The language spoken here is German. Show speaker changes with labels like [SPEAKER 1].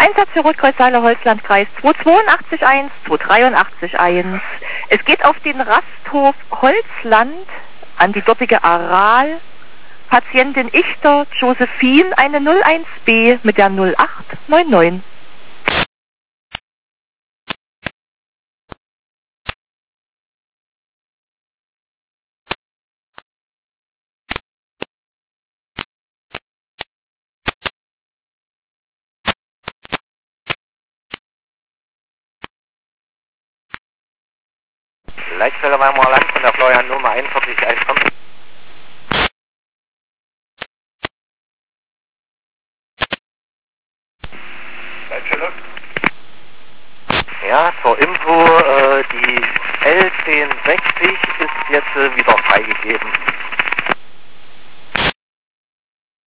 [SPEAKER 1] Einsatz für Rotkreuzsaale Holzlandkreis 2881, 2831. Es geht auf den Rasthof Holzland an die dortige Aral. Patientin Ichter Josephine, eine 01B mit der 0899.
[SPEAKER 2] Leitstelle Weimar Land von der Florian Nummer 4115. Leitstelle? Ja, zur Info, die L1060 ist jetzt wieder freigegeben.